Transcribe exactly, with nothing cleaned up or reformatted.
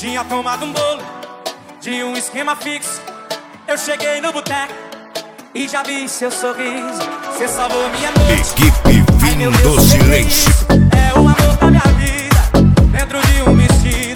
Tinha tomado um bolo de um esquema fixo. Eu cheguei no boteco e já vi seu sorriso. Cê salvou minha noite. Equipe Vindo Silêncio. É o amor da minha vida dentro de um vestido.